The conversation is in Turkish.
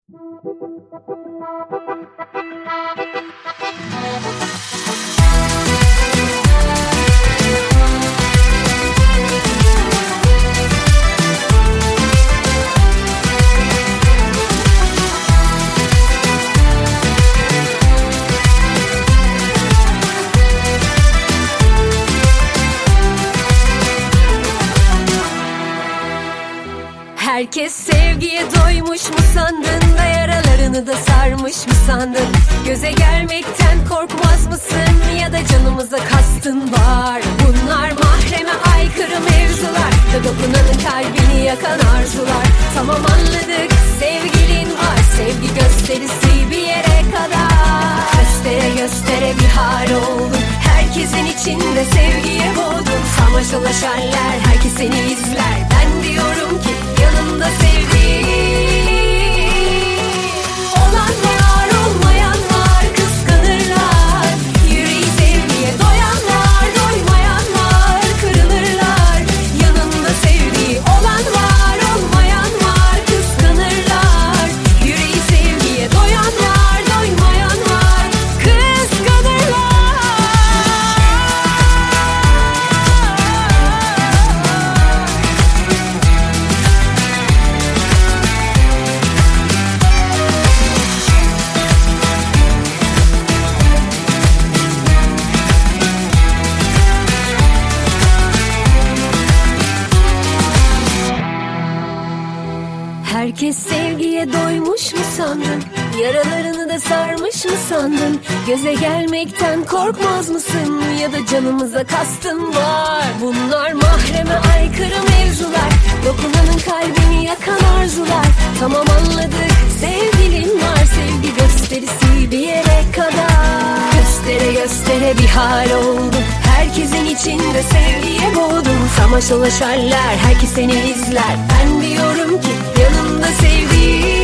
Herkes sevgiye doymuş mu sandın da yaralarını da sarmış mı sandın? Göze gelmekten korkmaz mısın ya da canımıza kastın var? Bunlar mahreme aykırı mevzular da dokunanın kalbini yakan arzular. Tamam anladık, sevgilin var, sevgi gösterisi bir yere kadar. Göstere göstere bir hal oldun, herkesin içinde sevgiye boğdun. Samaşalaşarlar, herkes seni izler, ben diyorum ki yanında sevdiğin olan var, olmayan var, kıskanırlar. Yüreği sevgiye doyanlar, doymayan var, kırılırlar. Yanında sevdiği olan var, olmayan var, kıskanırlar. Yüreği sevgiye doyanlar, doymayan var, kıskanırlar. Herkes sevgiye doymuş mu sandın? Yaralarını da sarmış mı sandın? Göze gelmekten korkmaz mısın? Ya da canımıza kastın var? Bunlar mahreme aykırı mevzular, dokunanın kalbini yakan arzular. Tamam anladık, sevgilin var, sevgi gösterisi bir yere kadar. Göstere göstere bir hal oldun, herkesin içinde sevgiye boğdun. Samaşalaşarlar, herkes seni izler, ben diyorum ki yanında sevdiğin